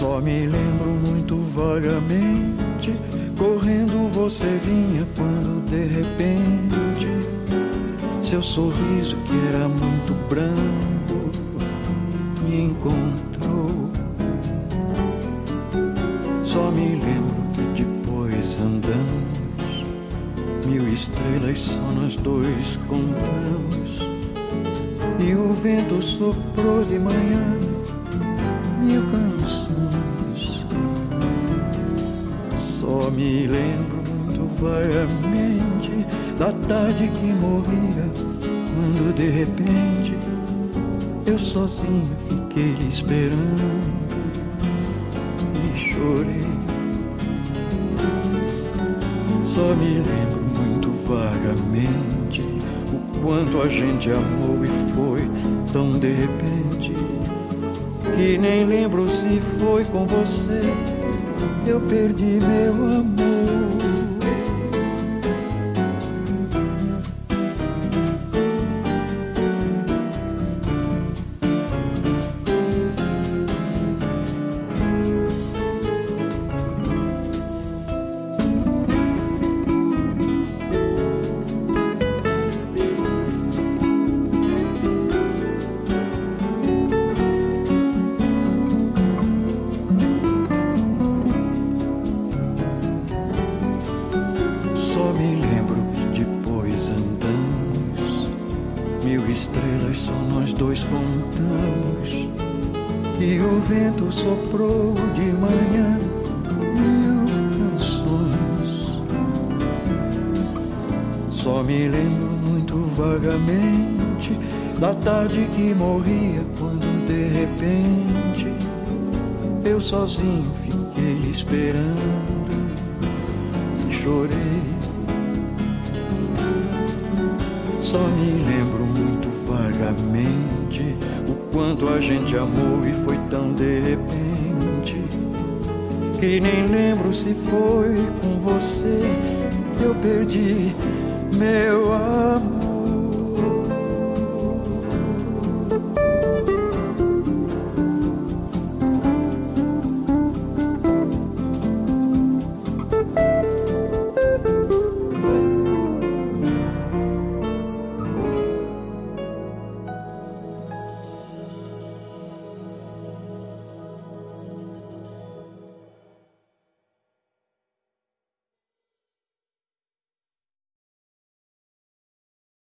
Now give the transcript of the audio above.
Só me lembro muito vagamente, correndo você vinha quando de repente seu sorriso, que era muito branco, me encontrou. Só me lembro que depois andamos, 1000 estrelas só nós dois contamos, e o vento soprou de manhã 1000 canções. Só me lembro muito vagamente da tarde que morria, quando de repente eu sozinho fiquei lhe esperando e chorei. Só me lembro muito vagamente o quanto a gente amou e foi tão de repente, que nem lembro se foi com você eu perdi meu amor. Só me lembro que depois andamos, 1000 estrelas só nós dois contamos, e o vento soprou de manhã 1000 canções. Só me lembro muito vagamente da tarde que morria, quando de repente eu sozinho fiquei esperando e chorei. Só me lembro muito vagamente o quanto a gente amou e foi tão de repente, que nem lembro se foi com você eu perdi meu amor.